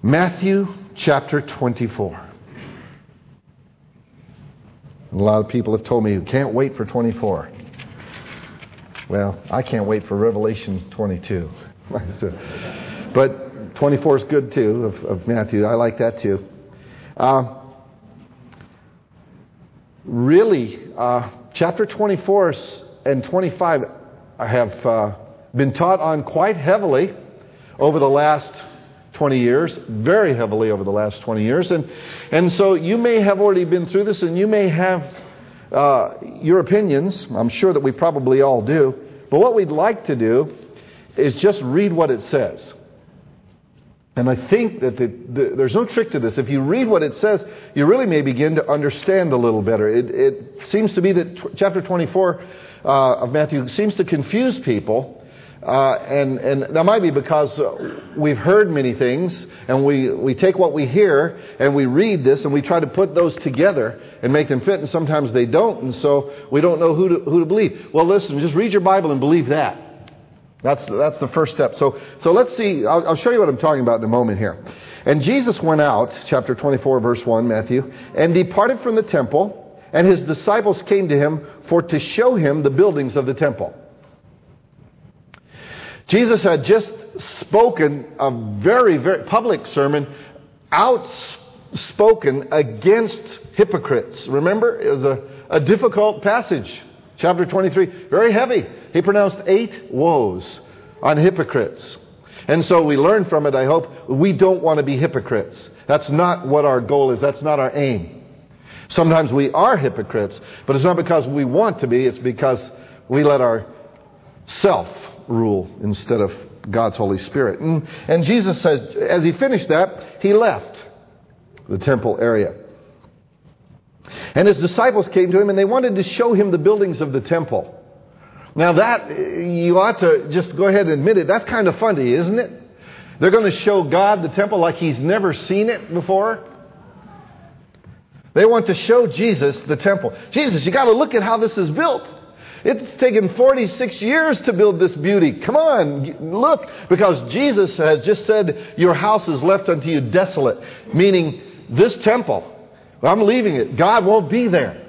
Matthew chapter 24. And a lot of people have told me, you can't wait for 24. Well, I can't wait for Revelation 22. But 24 is good too, of Matthew. I like that too. Chapter 24 and 25 have been taught on quite heavily over the last 20 years, very heavily over the last 20 years. And so you may have already been through this, and you may have your opinions. I'm sure that we probably all do. But what we'd like to do is just read what it says. And I think that there's no trick to this. If you read what it says, you really may begin to understand a little better. It seems to be that chapter 24 of Matthew seems to confuse people. And that might be because we've heard many things, and we take what we hear and we read this and we try to put those together and make them fit, and sometimes they don't, and so we don't know who to believe. Well, listen, just read your Bible and believe that. That's the first step. So let's see. I'll show you what I'm talking about in a moment here. And Jesus went out, chapter 24, verse 1, Matthew, and departed from the temple, and his disciples came to him for to show him the buildings of the temple. Jesus had just spoken a very, very public sermon, outspoken against hypocrites. Remember, it was a difficult passage. Chapter 23, very heavy. He pronounced 8 woes on hypocrites. And so we learn from it, I hope, we don't want to be hypocrites. That's not what our goal is. That's not our aim. Sometimes we are hypocrites, but it's not because we want to be. It's because we let our self rule instead of God's Holy Spirit. And Jesus says, as he finished that, he left the temple area. And his disciples came to him, and they wanted to show him the buildings of the temple. Now that, you ought to just go ahead and admit it, that's kind of funny, isn't it? They're going to show God the temple like he's never seen it before. They want to show Jesus the temple. Jesus, you got to look at how this is built. It's taken 46 years to build this beauty. Come on, look. Because Jesus has just said, your house is left unto you desolate. Meaning, this temple, I'm leaving it. God won't be there.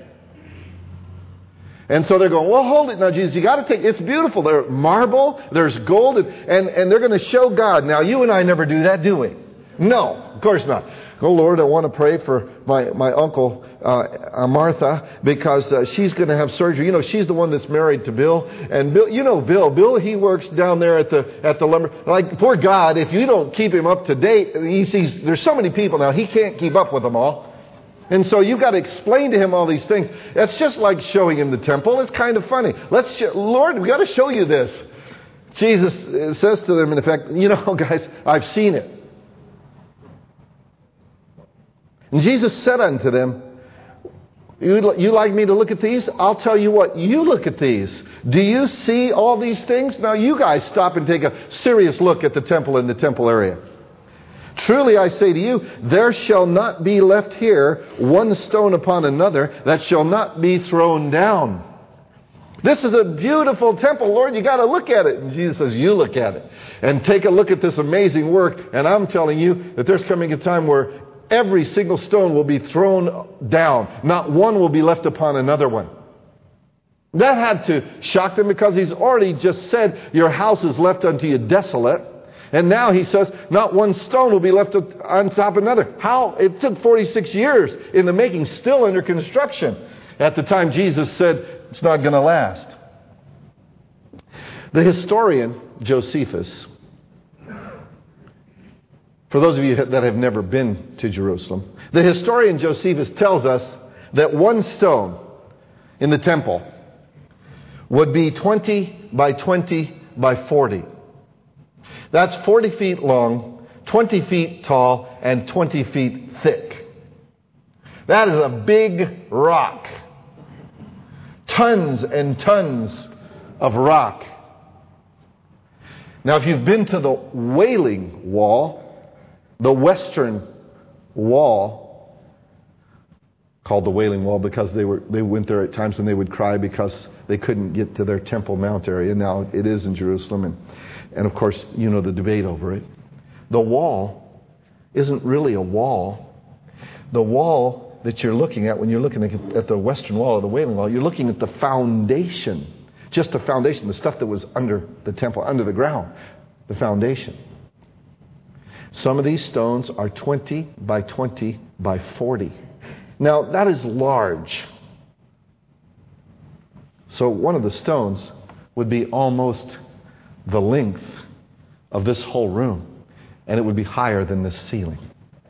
And so they're going, well, hold it now, Jesus. You got to take, it's beautiful. There's marble, there's gold, and they're going to show God. Now, you and I never do that, do we? No, of course not. Oh, Lord, I want to pray for my uncle, Martha, because she's going to have surgery. You know, she's the one that's married to Bill. And Bill, you know Bill, he works down there at the lumber. Like, poor God, if you don't keep him up to date, he sees, there's so many people now, he can't keep up with them all. And so you've got to explain to him all these things. That's just like showing him the temple. It's kind of funny. Lord, we got to show you this. Jesus says to them, in effect, you know, guys, I've seen it. And Jesus said unto them, you like me to look at these? I'll tell you what, you look at these. Do you see all these things? Now you guys stop and take a serious look at the temple and the temple area. Truly I say to you, there shall not be left here one stone upon another that shall not be thrown down. This is a beautiful temple, Lord. You got to look at it. And Jesus says, you look at it and take a look at this amazing work. And I'm telling you that there's coming a time where every single stone will be thrown down. Not one will be left upon another one. That had to shock them because he's already just said, your house is left unto you desolate. And now he says, not one stone will be left on top of another. How? It took 46 years in the making, still under construction. At the time Jesus said, it's not going to last. The historian Josephus, for those of you that have never been to Jerusalem, the historian Josephus tells us that one stone in the temple would be 20 by 20 by 40. That's 40 feet long, 20 feet tall, and 20 feet thick. That is a big rock. Tons and tons of rock. Now, if you've been to the Wailing Wall, the Western Wall, called the Wailing Wall because they went there at times and they would cry because they couldn't get to their Temple Mount area. Now it is in Jerusalem, and of course, you know the debate over it. The wall isn't really a wall. The wall that you're looking at when you're looking at the western wall or the Wailing Wall, you're looking at the foundation. Just the foundation, the stuff that was under the temple, under the ground. The foundation. Some of these stones are 20 by 20 by 40. Now, that is large. So one of the stones would be almost the length of this whole room. And it would be higher than this ceiling.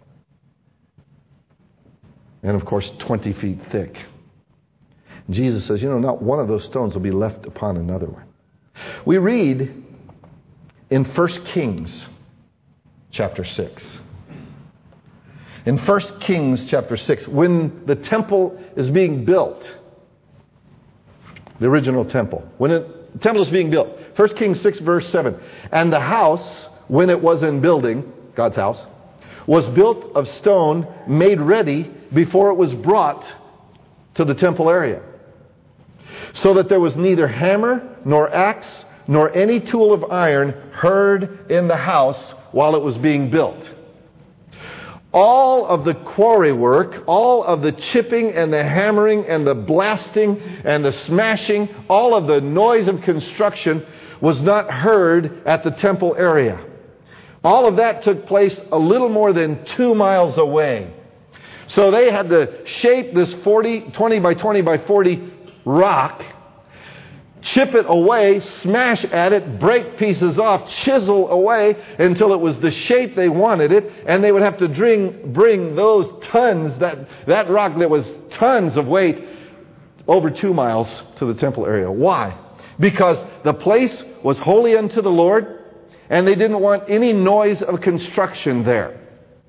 And of course, 20 feet thick. Jesus says, not one of those stones will be left upon another one. We read in 1 Kings chapter 6. In 1 Kings chapter 6, when the temple is being built, the original temple, when the temple is being built, 1 Kings 6 verse 7, and the house, when it was in building, God's house, was built of stone made ready before it was brought to the temple area. So that there was neither hammer nor axe nor any tool of iron heard in the house while it was being built. All of the quarry work, all of the chipping and the hammering and the blasting and the smashing, all of the noise of construction was not heard at the temple area. All of that took place a little more than 2 miles away. So they had to shape this 20 by 20 by 40 rock, chip it away, smash at it, break pieces off, chisel away until it was the shape they wanted it, and they would have to bring those tons, that rock that was tons of weight, over 2 miles to the temple area. Why? Because the place was holy unto the Lord, and they didn't want any noise of construction there.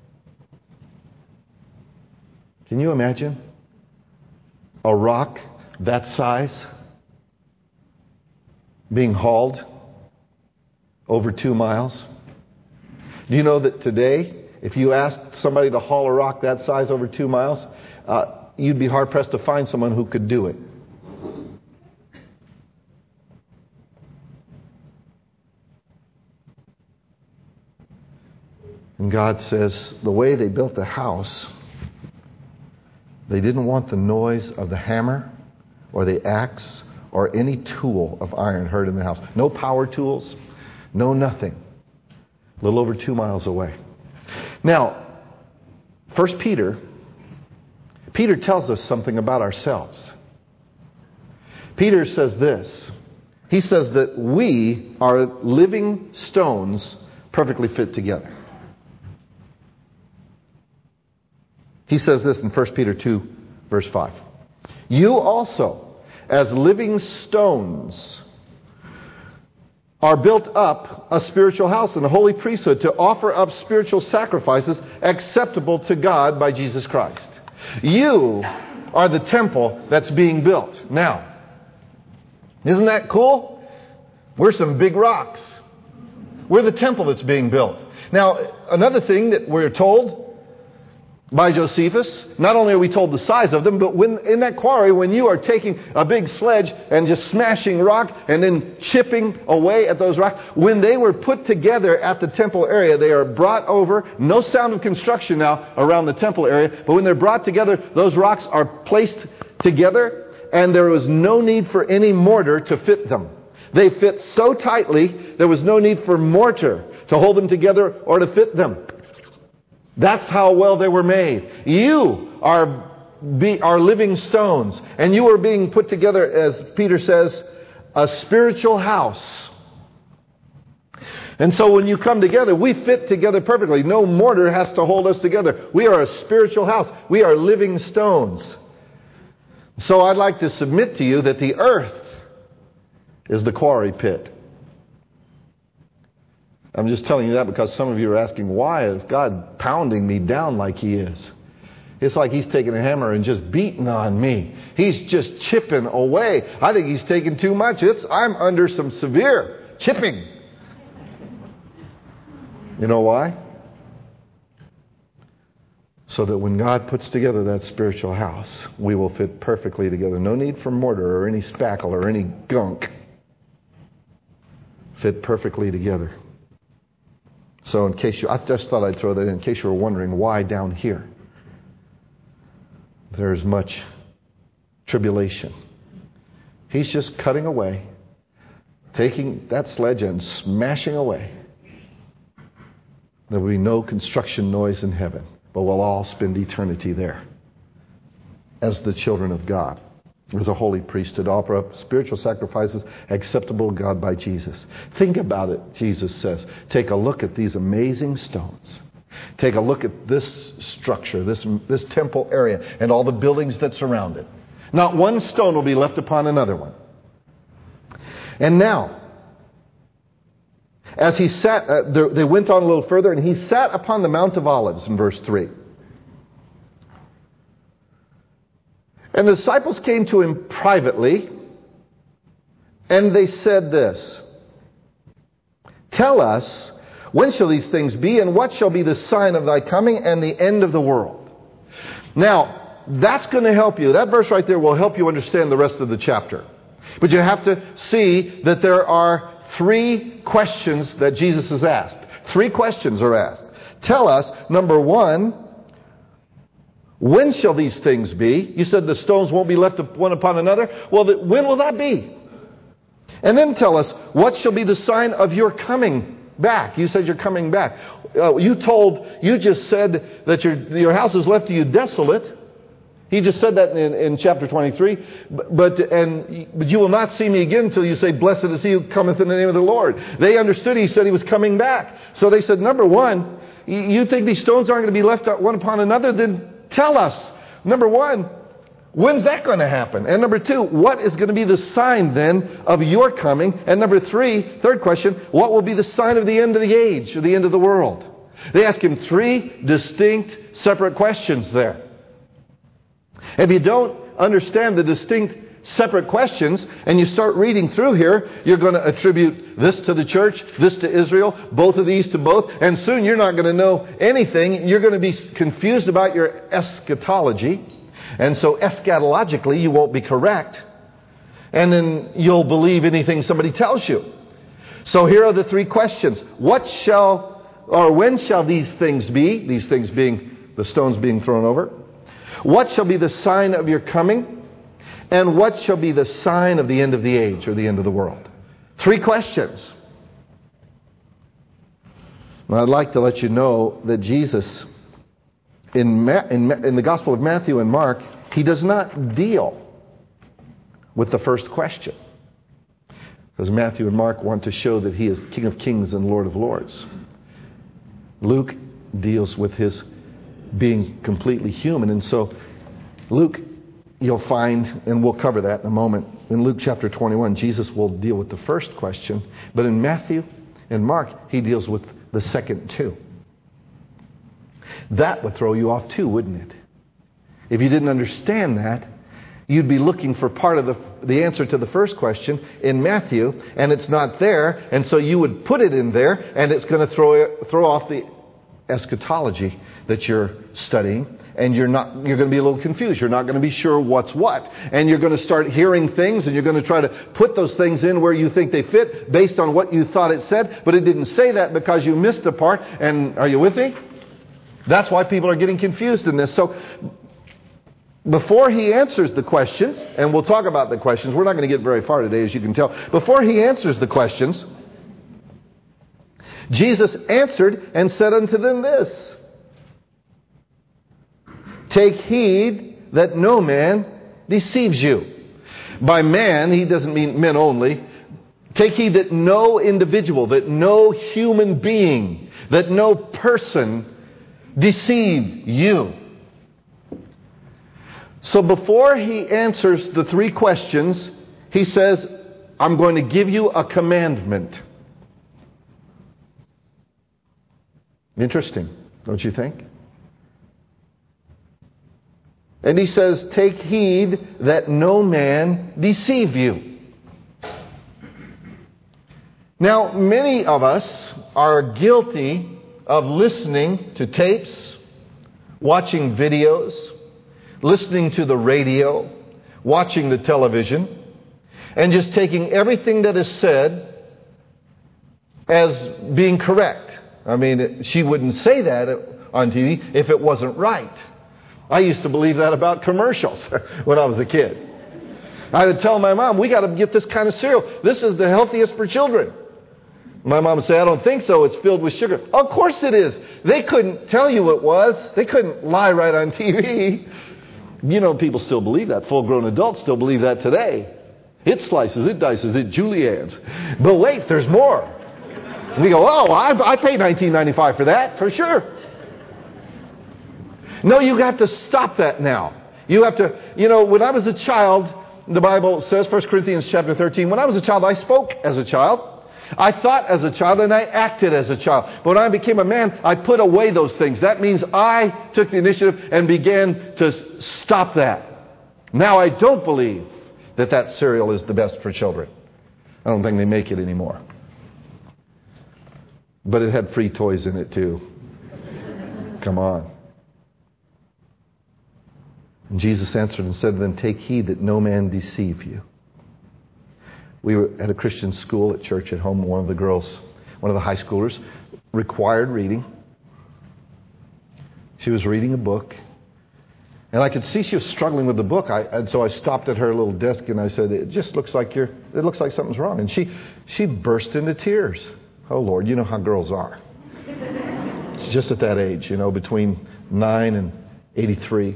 Can you imagine a rock that size being hauled over 2 miles? Do you know that today, if you asked somebody to haul a rock that size over 2 miles, you'd be hard-pressed to find someone who could do it. And God says the way they built the house, they didn't want the noise of the hammer or the axe or any tool of iron heard in the house. No power tools, no nothing. A little over 2 miles away. Now, 1 Peter tells us something about ourselves. Peter says this. He says that we are living stones perfectly fit together. He says this in 1 Peter 2, verse 5. You also, as living stones, are built up a spiritual house and a holy priesthood to offer up spiritual sacrifices acceptable to God by Jesus Christ. You are the temple that's being built. Now, isn't that cool? We're some big rocks. We're the temple that's being built. Now, another thing that we're told by Josephus, not only are we told the size of them, but when in that quarry, when you are taking a big sledge and just smashing rock and then chipping away at those rocks, when they were put together at the temple area, they are brought over, no sound of construction now around the temple area, but when they're brought together, those rocks are placed together and there was no need for any mortar to fit them. They fit so tightly, there was no need for mortar to hold them together or to fit them. That's how well they were made. You are living stones. And you are being put together, as Peter says, a spiritual house. And so when you come together, we fit together perfectly. No mortar has to hold us together. We are a spiritual house. We are living stones. So I'd like to submit to you that the earth is the quarry pit. I'm just telling you that because some of you are asking, why is God pounding me down like He is? It's like He's taking a hammer and just beating on me. He's just chipping away. I think He's taking too much. I'm under some severe chipping. You know why? So that when God puts together that spiritual house, we will fit perfectly together. No need for mortar or any spackle or any gunk. Fit perfectly together. So I just thought I'd throw that in case you were wondering why down here there's much tribulation. He's just cutting away, taking that sledge and smashing away. There will be no construction noise in heaven, but we'll all spend eternity there as the children of God, as a holy priesthood, offer up spiritual sacrifices acceptable to God by Jesus. Think about it, Jesus says. Take a look at these amazing stones. Take a look at this structure, this temple area, and all the buildings that surround it. Not one stone will be left upon another one. And now, as he sat, they went on a little further, and he sat upon the Mount of Olives in verse 3. And the disciples came to him privately, and they said this, "Tell us, when shall these things be, and what shall be the sign of thy coming and the end of the world?" Now, that's going to help you. That verse right there will help you understand the rest of the chapter. But you have to see that there are 3 questions that Jesus has asked. 3 questions are asked. Tell us, number 1, when shall these things be? You said the stones won't be left one upon another. Well, when will that be? And then tell us, what shall be the sign of your coming back? You said you're coming back. You just said that your house is left to you desolate. He just said that in chapter 23. But you will not see me again until you say, "Blessed is he who cometh in the name of the Lord." They understood he said he was coming back. So they said, number 1, you think these stones aren't going to be left one upon another? Then tell us. Number 1, when's that going to happen? And number 2, what is going to be the sign then of your coming? And number 3, third question, what will be the sign of the end of the age or the end of the world? They ask him 3 distinct, separate questions there. If you don't understand the distinct, separate questions, and you start reading through here, you're going to attribute this to the church, this to Israel, both of these to both, and soon you're not going to know anything. You're going to be confused about your eschatology, and so eschatologically you won't be correct, and then you'll believe anything somebody tells you. So here are the 3 questions. When shall these things be? These things being the stones being thrown over. What shall be the sign of your coming? And what shall be the sign of the end of the age or the end of the world? 3 questions. Well, I'd like to let you know that Jesus, in the Gospel of Matthew and Mark, he does not deal with the first question. Because Matthew and Mark want to show that he is King of Kings and Lord of Lords. Luke deals with his being completely human. And so Luke, you'll find, and we'll cover that in a moment, in Luke chapter 21, Jesus will deal with the first question. But in Matthew and Mark, he deals with the second 2. That would throw you off too, wouldn't it? If you didn't understand that, you'd be looking for part of the answer to the first question in Matthew, and it's not there, and so you would put it in there, and it's going to throw off the eschatology that you're studying, and you're going to be a little confused. You're not going to be sure what's what, and you're going to start hearing things, and you're going to try to put those things in where you think they fit based on what you thought it said, but it didn't say that because you missed a part. And are you with me? That's why people are getting confused in this. So before he answers the questions, and we'll talk about the questions, we're not going to get very far today, as you can tell. Before he answers the questions, Jesus answered and said unto them this: "Take heed that no man deceives you." By man, he doesn't mean men only. Take heed that no individual, that no human being, that no person deceive you. So before he answers the 3 questions, he says, I'm going to give you a commandment. Interesting, don't you think? And he says, take heed that no man deceive you. Now, many of us are guilty of listening to tapes, watching videos, listening to the radio, watching the television, and just taking everything that is said as being correct, I mean, she wouldn't say that on TV if it wasn't right. I used to believe that about commercials when I was a kid. I would tell my mom, we got to get this kind of cereal. This is the healthiest for children. My mom would say, I don't think so. It's filled with sugar. Of course it is. They couldn't tell you it was. They couldn't lie right on TV. You know, people still believe that. Full-grown adults still believe that today. It slices, it dices, it juliennes. But wait, there's more. We go, oh, I paid $19.95 for that, for sure. No, you have to stop that now. You have to, when I was a child, the Bible says, 1 Corinthians chapter 13, when I was a child, I spoke as a child. I thought as a child and I acted as a child. But when I became a man, I put away those things. That means I took the initiative and began to stop that. Now I don't believe that cereal is the best for children. I don't think they make it anymore. But it had free toys in it too. Come on. And Jesus answered and said to them, take heed that no man deceive you. We were at a Christian school at church at home. One of the girls, one of the high schoolers, required reading. She was reading a book. And I could see she was struggling with the book. And so I stopped at her little desk and I said, it just looks like it looks like something's wrong. And she burst into tears. Oh Lord, you know how girls are. It's just at that age, between 9 and 83.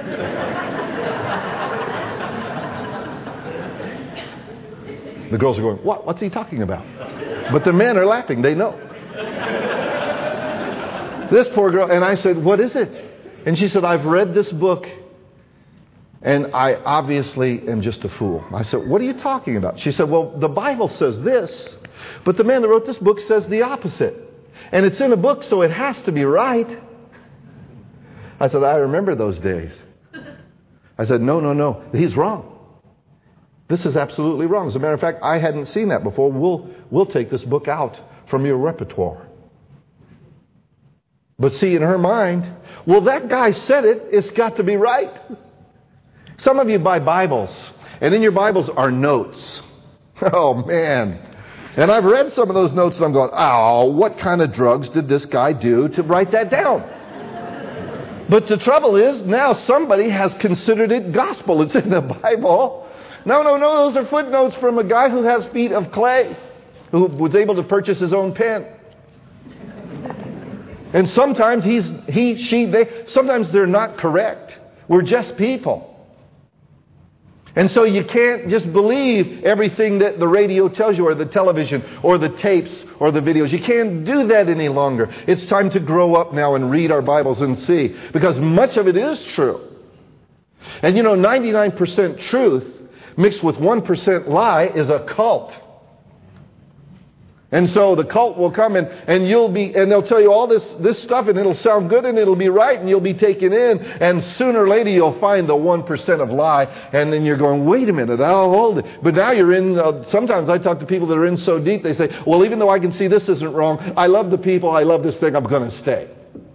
The girls are going, what? What's he talking about? But the men are laughing. They know. This poor girl. And I said, what is it? And she said, I've read this book and I obviously am just a fool. I said, what are you talking about? She said, well, the Bible says this, but the man that wrote this book says the opposite. And it's in a book, so it has to be right. I said, I remember those days. I said, no. He's wrong. This is absolutely wrong. As a matter of fact, I hadn't seen that before. We'll take this book out from your repertoire. But see, in her mind, well, that guy said it. It's got to be right. Some of you buy Bibles, and in your Bibles are notes. Oh, man. And I've read some of those notes, and I'm going, oh, what kind of drugs did this guy do to write that down? But the trouble is, now somebody has considered it gospel. It's in the Bible. No, those are footnotes from a guy who has feet of clay, who was able to purchase his own pen. And sometimes sometimes they're not correct. We're just people. And so you can't just believe everything that the radio tells you, or the television, or the tapes, or the videos. You can't do that any longer. It's time to grow up now and read our Bibles and see. Because much of it is true. And 99% truth mixed with 1% lie is a cult. And so the cult will come and they'll tell you all this stuff, and it'll sound good and it'll be right and you'll be taken in, and sooner or later you'll find the 1% of lie, and then you're going, wait a minute, I'll hold it. But now you're in, sometimes I talk to people that are in so deep, they say, well, even though I can see this isn't wrong, I love the people, I love this thing, I'm going to stay.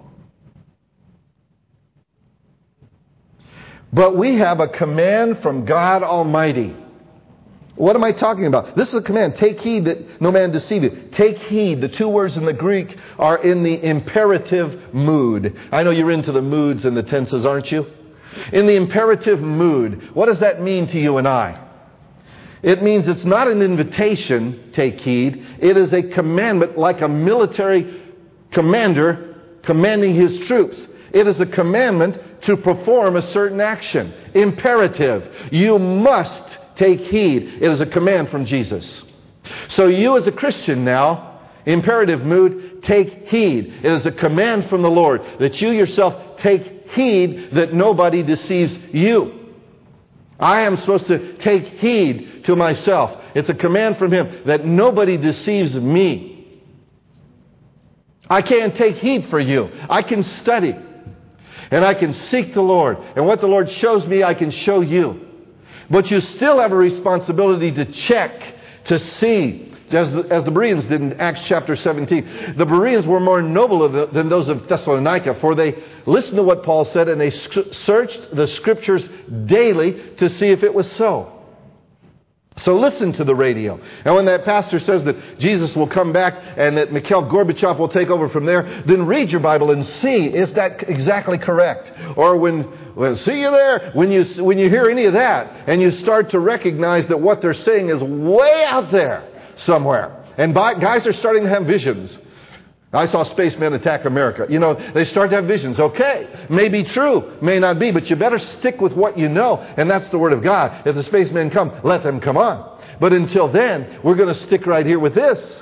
But we have a command from God Almighty. What am I talking about? This is a command. Take heed that no man deceive you. Take heed. The two words in the Greek are in the imperative mood. I know you're into the moods and the tenses, aren't you? In the imperative mood. What does that mean to you and I? It means it's not an invitation, take heed. It is a commandment, like a military commander commanding his troops. It is a commandment to perform a certain action. Imperative. You must take heed. It is a command from Jesus. So you as a Christian now, imperative mood, take heed. It is a command from the Lord that you yourself take heed that nobody deceives you. I am supposed to take heed to myself. It's a command from Him that nobody deceives me. I can't take heed for you. I can study. And I can seek the Lord. And what the Lord shows me, I can show you. But you still have a responsibility to check, to see, as the Bereans did in Acts chapter 17. The Bereans were more noble than those of Thessalonica, for they listened to what Paul said and they searched the Scriptures daily to see if it was so. So listen to the radio. And when that pastor says that Jesus will come back and that Mikhail Gorbachev will take over from there, then read your Bible and see, is that exactly correct? Or see you there, when you hear any of that and you start to recognize that what they're saying is way out there somewhere. And guys are starting to have visions. I saw spacemen attack America. They start to have visions. Okay, may be true, may not be, but you better stick with what you know, and that's the Word of God. If the spacemen come, let them come on. But until then, we're going to stick right here with this.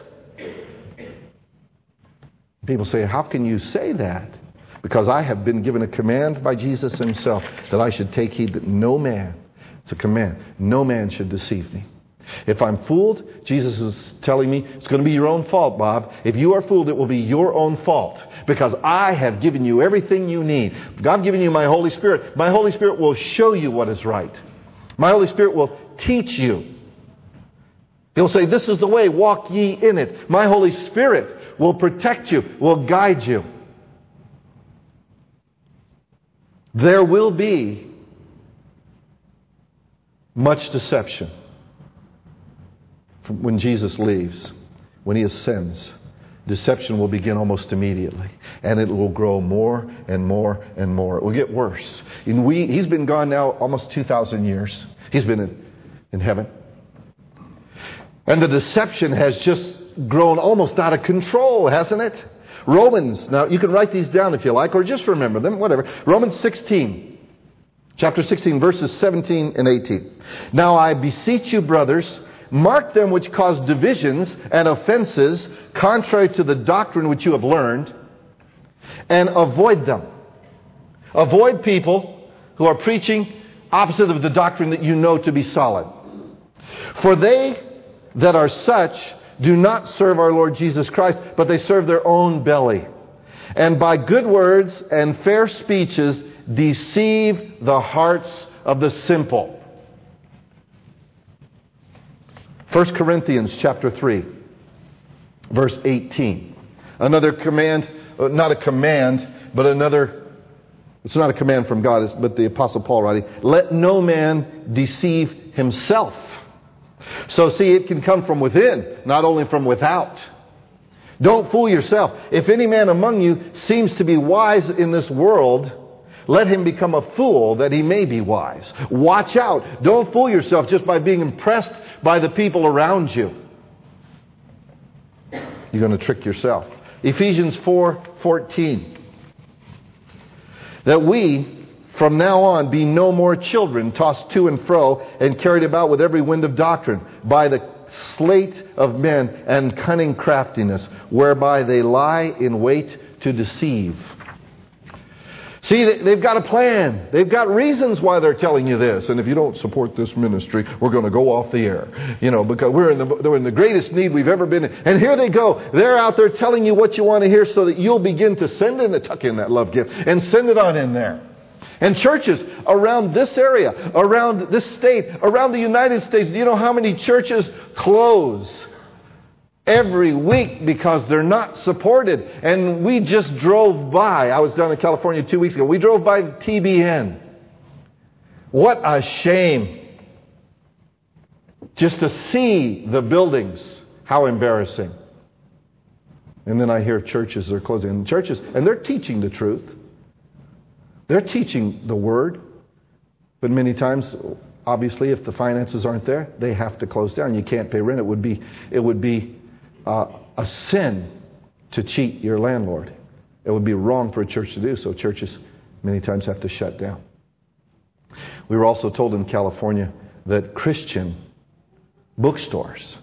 People say, how can you say that? Because I have been given a command by Jesus Himself that I should take heed that no man, it's a command, no man should deceive me. If I'm fooled, Jesus is telling me, it's going to be your own fault, Bob. If you are fooled, it will be your own fault. Because I have given you everything you need. I've given you my Holy Spirit. My Holy Spirit will show you what is right. My Holy Spirit will teach you. He'll say, this is the way, walk ye in it. My Holy Spirit will protect you, will guide you. There will be much deception. When Jesus leaves, when He ascends, deception will begin almost immediately. And it will grow more and more and more. It will get worse. He's been gone now almost 2,000 years. He's been in heaven. And the deception has just grown almost out of control, hasn't it? Romans, now you can write these down if you like, or just remember them, whatever. Romans 16, chapter 16, verses 17 and 18. Now I beseech you, brothers, mark them which cause divisions and offenses contrary to the doctrine which you have learned, and avoid them. Avoid people who are preaching opposite of the doctrine that you know to be solid. For they that are such do not serve our Lord Jesus Christ, but they serve their own belly, and by good words and fair speeches deceive the hearts of the simple. 1 Corinthians chapter 3, verse 18. Another command, not a command, but it's not a command from God, but the Apostle Paul writing, let no man deceive himself. So see, it can come from within, not only from without. Don't fool yourself. If any man among you seems to be wise in this world, let him become a fool that he may be wise. Watch out. Don't fool yourself just by being impressed by the people around you. You're going to trick yourself. Ephesians 4:14. That we, from now on, be no more children, tossed to and fro, and carried about with every wind of doctrine, by the sleight of men and cunning craftiness, whereby they lie in wait to deceive. See, they've got a plan. They've got reasons why they're telling you this. And if you don't support this ministry, we're going to go off the air. Because we're in the greatest need we've ever been in. And here they go. They're out there telling you what you want to hear so that you'll begin to tuck in that love gift and send it on in there. And churches around this area, around this state, around the United States, do you know how many churches close every week because they're not supported? And we just drove by. I was down in California 2 weeks ago. We drove by TBN. What a shame. Just to see the buildings. How embarrassing. And then I hear churches are closing. And churches, and they're teaching the truth. They're teaching the Word. But many times, obviously, if the finances aren't there, they have to close down. You can't pay rent. It would be a sin to cheat your landlord. It would be wrong for a church to do so. Churches many times have to shut down. We were also told in California that Christian bookstores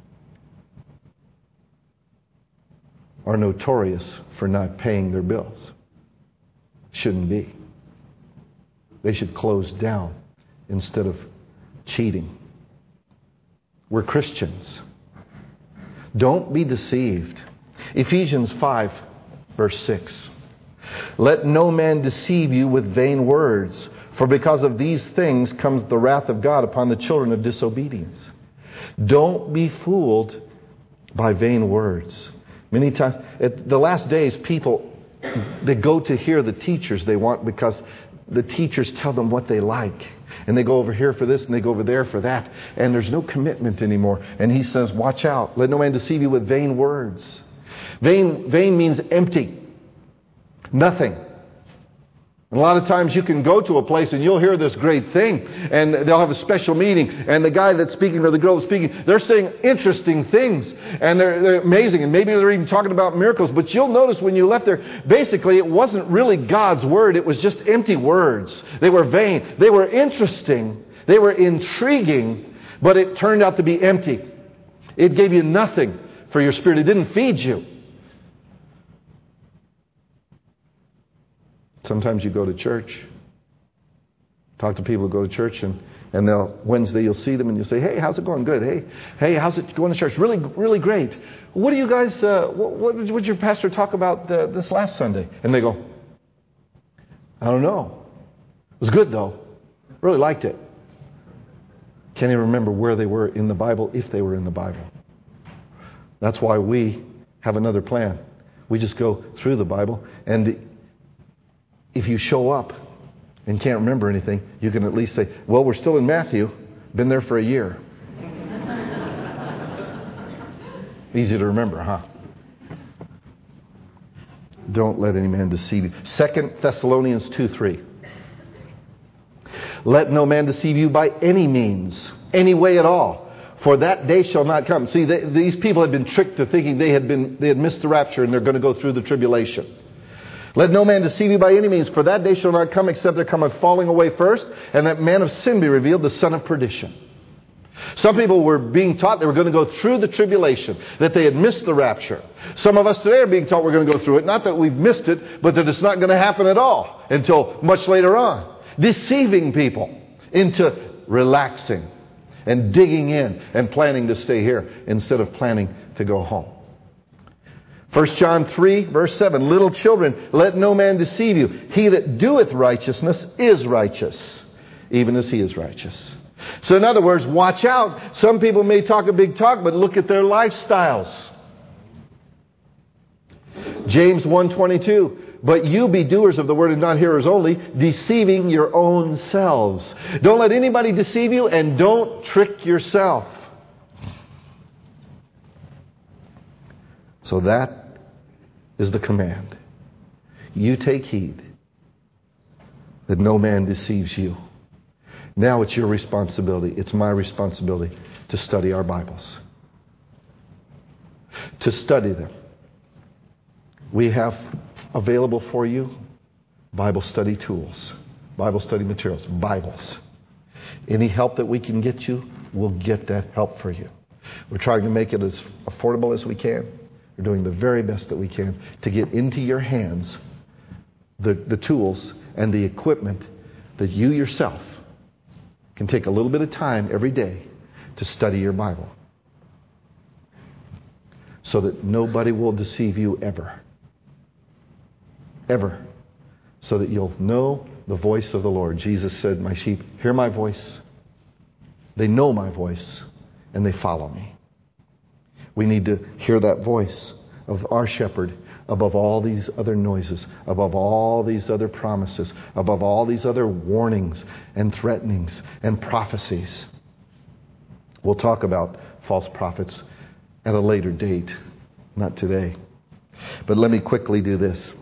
are notorious for not paying their bills. Shouldn't be. They should close down instead of cheating. We're Christians. Don't be deceived. Ephesians 5, verse 6. Let no man deceive you with vain words, for because of these things comes the wrath of God upon the children of disobedience. Don't be fooled by vain words. Many times, at the last days, people, they go to hear the teachers they want because the teachers tell them what they like. And they go over here for this and they go over there for that. And there's no commitment anymore. And he says, watch out. Let no man deceive you with vain words. Vain means empty. Nothing. And a lot of times you can go to a place and you'll hear this great thing. And they'll have a special meeting. And the guy that's speaking or the girl that's speaking, they're saying interesting things. And they're amazing. And maybe they're even talking about miracles. But you'll notice when you left there, basically it wasn't really God's word. It was just empty words. They were vain. They were interesting. They were intriguing. But it turned out to be empty. It gave you nothing for your spirit. It didn't feed you. Sometimes you go to church, talk to people who go to church, and they'll Wednesday you'll see them and you'll say, hey, how's it going? Good. Hey, how's it going to church? Really, really great. What do you guys, what did your pastor talk about this last Sunday? And they go, I don't know. It was good though. Really liked it. Can't even remember where they were in the Bible, if they were in the Bible. That's why we have another plan. We just go through the Bible, and if you show up and can't remember anything, you can at least say, well, we're still in Matthew. Been there for a year. Easy to remember, huh? Don't let any man deceive you. 2 Thessalonians 2:3. Let no man deceive you by any means, any way at all. For that day shall not come. See, these people had been tricked to thinking they had missed the rapture and they're going to go through the tribulation. Let no man deceive you by any means, for that day shall not come except there come a falling away first, and that man of sin be revealed, the son of perdition. Some people were being taught they were going to go through the tribulation, that they had missed the rapture. Some of us today are being taught we're going to go through it. Not that we've missed it, but that it's not going to happen at all until much later on. Deceiving people into relaxing and digging in and planning to stay here instead of planning to go home. 1 John 3, verse 7, little children, let no man deceive you. He that doeth righteousness is righteous, even as he is righteous. So in other words, watch out. Some people may talk a big talk, but look at their lifestyles. James 1:22, but you be doers of the word and not hearers only, deceiving your own selves. Don't let anybody deceive you, and don't trick yourself. So that is the command. You take heed that no man deceives you. Now it's your responsibility. It's my responsibility to study our Bibles. To study them. We have available for you Bible study tools, Bible study materials, Bibles. Any help that we can get you, we'll get that help for you. We're trying to make it as affordable as we can. We're doing the very best that we can to get into your hands the tools and the equipment that you yourself can take a little bit of time every day to study your Bible. So that nobody will deceive you ever. Ever. So that you'll know the voice of the Lord. Jesus said, my sheep hear my voice. They know my voice and they follow me. We need to hear that voice of our shepherd above all these other noises, above all these other promises, above all these other warnings and threatenings and prophecies. We'll talk about false prophets at a later date, not today. But let me quickly do this.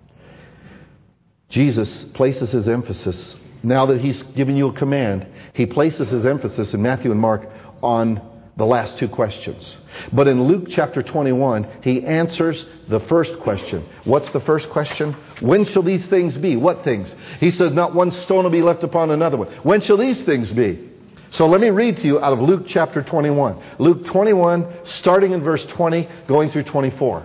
Jesus places his emphasis, now that he's given you a command, he places his emphasis in Matthew and Mark on the last two questions. But in Luke chapter 21, he answers the first question. What's the first question? When shall these things be? What things? He says, not one stone will be left upon another one. When shall these things be? So let me read to you out of Luke chapter 21. Luke 21, starting in verse 20, going through 24.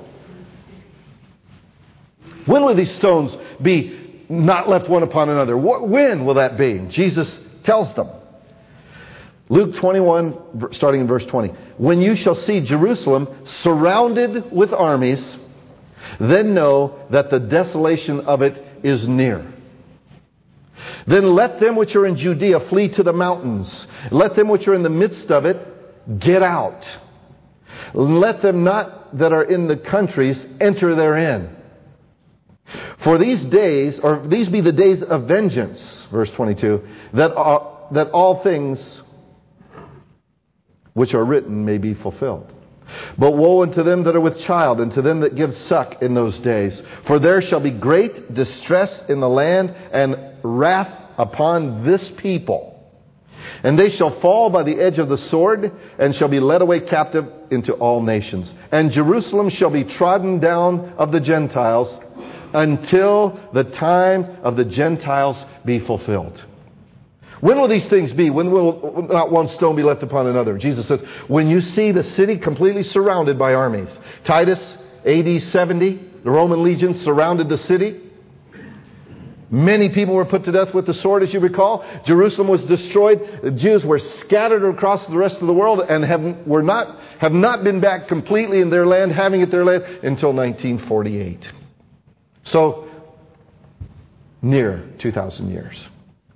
When will these stones be not left one upon another? When will that be? Jesus tells them. Luke 21, starting in verse 20. When you shall see Jerusalem surrounded with armies, then know that the desolation of it is near. Then let them which are in Judea flee to the mountains. Let them which are in the midst of it get out. Let them not that are in the countries enter therein. For these days, or these be the days of vengeance, verse 22, that all things which are written may be fulfilled. But woe unto them that are with child, and to them that give suck in those days. For there shall be great distress in the land, and wrath upon this people. And they shall fall by the edge of the sword, and shall be led away captive into all nations. And Jerusalem shall be trodden down of the Gentiles, until the time of the Gentiles be fulfilled. When will these things be? When will not one stone be left upon another? Jesus says, when you see the city completely surrounded by armies. Titus, AD 70, the Roman legions surrounded the city. Many people were put to death with the sword, as you recall. Jerusalem was destroyed. The Jews were scattered across the rest of the world and have not been back completely in their land, having it their land, until 1948. So, near 2,000 years.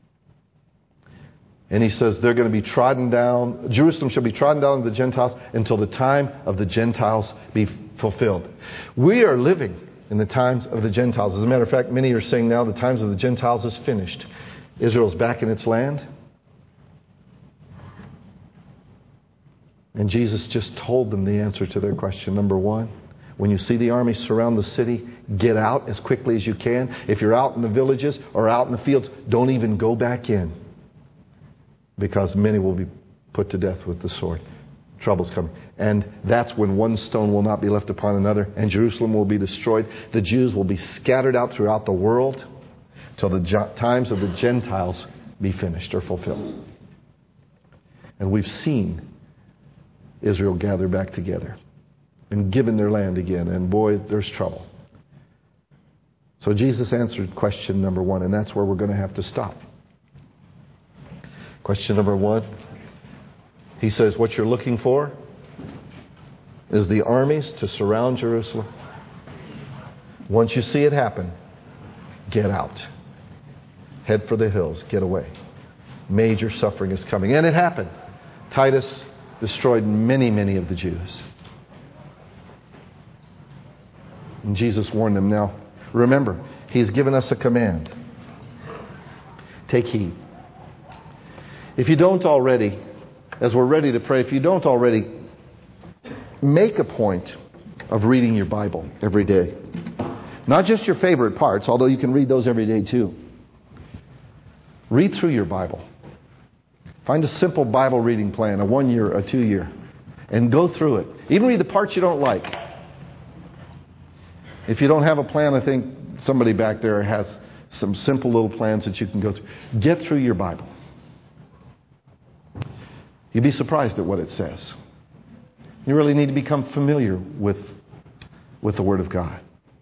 And he says they're going to be trodden down. Jerusalem shall be trodden down of the Gentiles until the time of the Gentiles be fulfilled. We are living in the times of the Gentiles. As a matter of fact, many are saying now the times of the Gentiles is finished. Israel's back in its land. And Jesus just told them the answer to their question. Number one, when you see the army surround the city, get out as quickly as you can. If you're out in the villages or out in the fields, don't even go back in. Because many will be put to death with the sword. Trouble's coming. And that's when one stone will not be left upon another, and Jerusalem will be destroyed. The Jews will be scattered out throughout the world till the times of the Gentiles be finished or fulfilled. And we've seen Israel gather back together and given their land again. And boy, there's trouble. So Jesus answered question number one, and that's where we're going to have to stop. Question number one, he says, what you're looking for is the armies to surround Jerusalem. Once you see it happen, get out. Head for the hills. Get away. Major suffering is coming. And it happened. Titus destroyed many, many of the Jews. And Jesus warned them. Now, remember, He's given us a command. Take heed. If you don't already, as we're ready to pray, if you don't already, make a point of reading your Bible every day. Not just your favorite parts, although you can read those every day too. Read through your Bible. Find a simple Bible reading plan, a 1 year, a 2 year, and go through it. Even read the parts you don't like. If you don't have a plan, I think somebody back there has some simple little plans that you can go through. Get through your Bible. You'd be surprised at what it says. You really need to become familiar with the Word of God.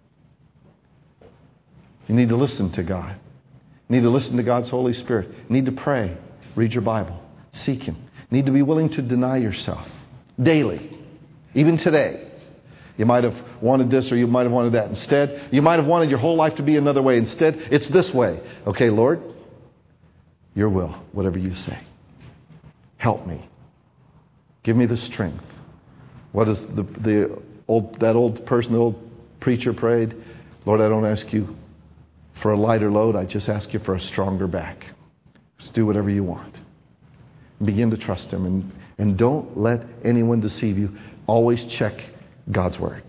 You need to listen to God. You need to listen to God's Holy Spirit. You need to pray. Read your Bible. Seek Him. You need to be willing to deny yourself daily. Even today. You might have wanted this or you might have wanted that. Instead, you might have wanted your whole life to be another way. Instead, it's this way. Okay, Lord, your will, whatever you say. Help me. Give me the strength. What is that old person, the old preacher prayed? Lord, I don't ask you for a lighter load. I just ask you for a stronger back. Just do whatever you want. Begin to trust Him. And don't let anyone deceive you. Always check God's Word.